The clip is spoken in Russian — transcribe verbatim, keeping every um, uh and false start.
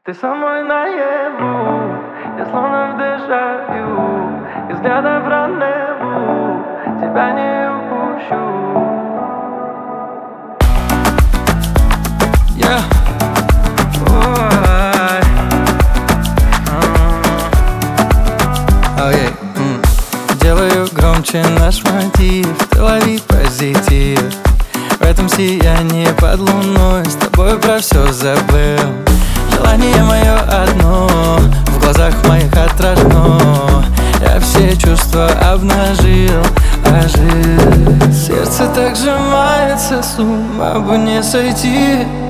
Ты со мной наяву, я словно в дежавю, и взглядом раневу тебя не упущу. Yeah. Okay. Mm. Делаю громче наш мотив, ты лови позитив. В этом сиянии под луной с тобой про все забыл. Желание мое одно, в глазах моих отражено. Я все чувства обнажил, ожил. Сердце так сжимается, с ума бы не сойти.